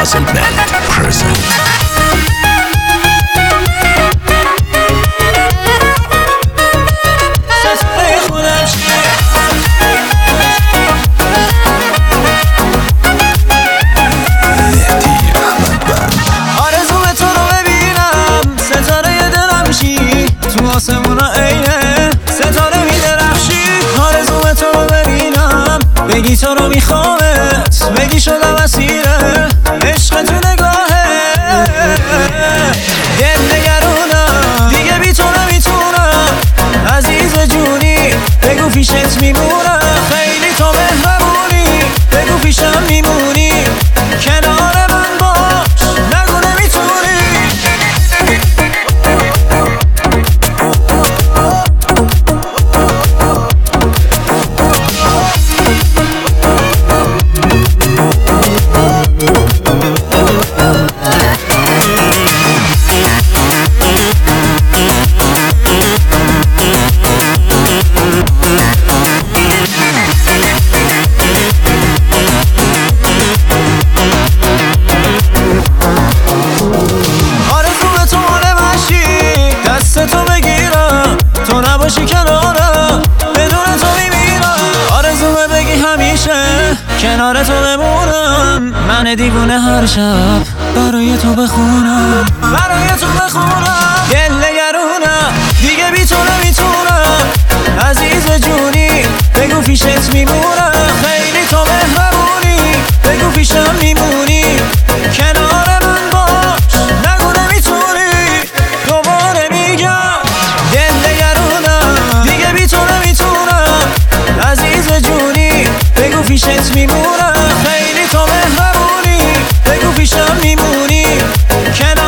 Puzzle Band present. بگی تو رو میخوامت، بگی شدم اسیره عشق تو نگاهه. دل نگرونم دیگه بی تو نمیتونم، عزیز جونی بگو پیشت میمونم. خیلی تو مهربونی بگو پیشم میمونی، کنار من باش نگو نمیتونی. تو بگیرم تو نباشی کنارم، بدون تو میمیرم. آرزومه بگی همیشه کنار تو بمونم، من دیوونه هر شب برای تو بخونم، برای تو بخونم. دل نگرونم دیگه بی تو نمیتونم، عزیز جونی بگو پیشت میمونم. خیلی تو مهربونی بگو پیشم میمونی، کنار من باش نگو نمیتونی. دوباره میگم دل نگرونم دیگه بی تو نمیتونم، عزیز جونی بگو پیشت میمونم. خیلی تو مهربونی بگو پیشم میمونی، کنار